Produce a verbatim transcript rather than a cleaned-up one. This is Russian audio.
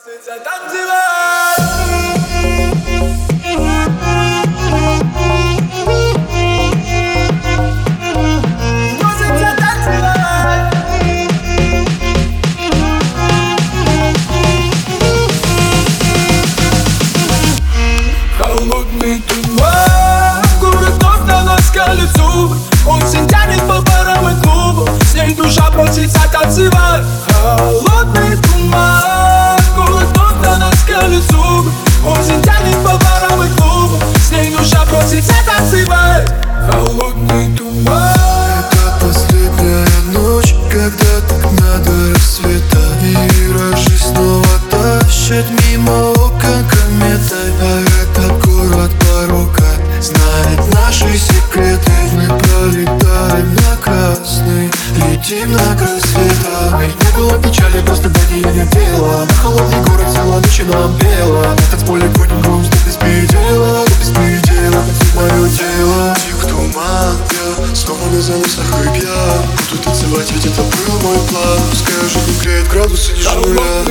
Хочется танцевать. Хочется танцевать. Холодный туман, город вновь на нас к лицу. Осень тянет по барам и клубу, с ней душа просится танцевать. Холодный туман, город вновь на нас к лицу. Осень тянет по барам и клубу, с ней душа просится танцевать. Холодный туман. Это последняя ночь, когда так надо рассвета. Миражи снова тащат мимо окон кометой. А этот город порока знает наши секреты. Мы пролетаем на красный, летим на край света. Не было печали, просто до нее нет дела. На холодный город взяла ночи нам пела. На танцполе гоним грусть до беспредела, до беспредела, танцует мое тело. Тих туман, я снова на заносах и пьян. Буду танцевать, ведь это был мой план. Пускай уже не греет градусы ниже нуля.